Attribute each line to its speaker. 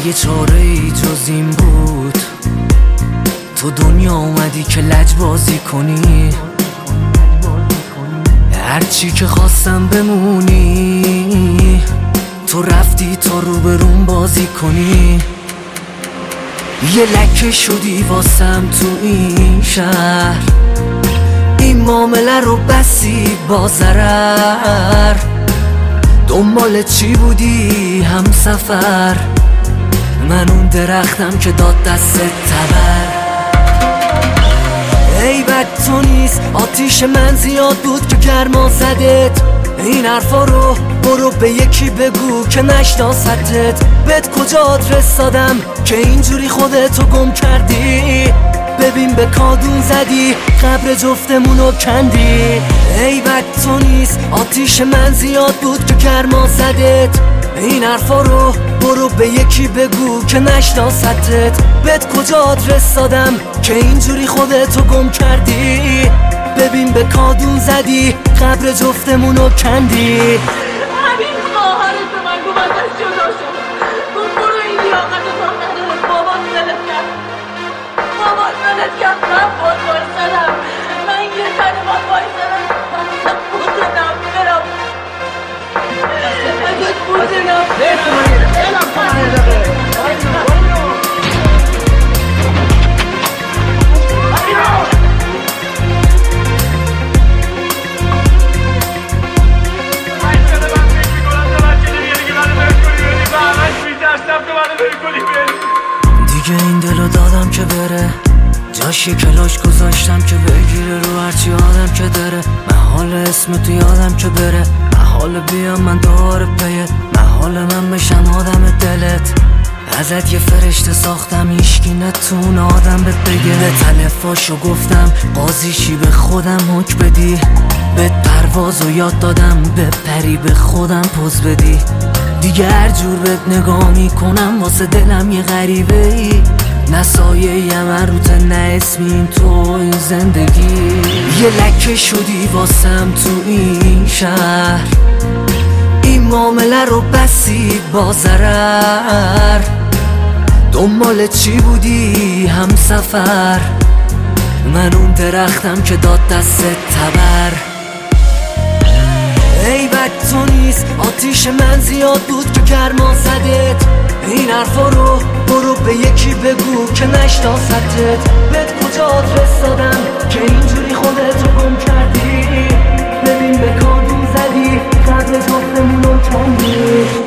Speaker 1: اگه چاره ای جز این بود تو دنیا اومدی که لجبازی کنی، هرچی که خواستم بمونی تو رفتی تا روبروم بازی کنی. یه لکه شدی واسم تو این شهر، این معامله رو بسی با ضرر. دنبال چی بودی هم سفر، من اون درختم که داد دست تبر. ای بد تو نیست آتیش من زیاد بود که گرما زدت، این حرفا رو برو به یکی بگو که نشناستت. بهت کجا آدرس دادم که اینجوری خودتو گم کردی، ببین به کادون زدی قبر جفتمونو کندی. ای بد تو نیست آتیش من زیاد بود که گرما زدت، این حرفا رو برو به یکی بگو که نشناستت. بهت کجا آدرس دادم که اینجوری خودتو گم کردی، ببین به کادون زدی قبر جفتمونو کندی.
Speaker 2: همین خواهرت به من گفت ازش جدا شد، گفت برو این لیاقت رو نداره. بابات ولت کرد، بابات ولت کرد. من باید بایستدم، من یه تنه باید بایستدم. ازت بودنم برم، ازت بودنم
Speaker 1: دیگه این دلو دادم که بره، جاش یه کلاش گذاشتم که بگیره رو هرچی آدم که داره. محال اسم تو یادم که بره، محال بیام من دوباره پیت، محال من بشم آدم دلت. ازت یه فرشته ساختم هیشکی نتون آدم بهت بگه. به تلفاشو گفتم قاضیشی به خودم حک بدی، به پروازو یاد دادم به پری به خودم پوز بدی. دیگه هر جور بهت نگاه میکنم واسه دلم یه غریبه ای، نه سایه من روت نه اسمین تو این زندگی. یه لکه شدی واسم تو این شهر، این معامله رو بسی با ضرر. دنبال چی بودی هم سفر، من اون درختم که داد دست تبر. ای بد تو نیست آتیش من زیاد بود که گرما زدت، این حرفا رو برو به یکی بگو که نشناستت. بهت کجا آدرس دادم که اینجوری خودتو گم کردی، ببین به کادون زدی قبل جفتمونو کندی.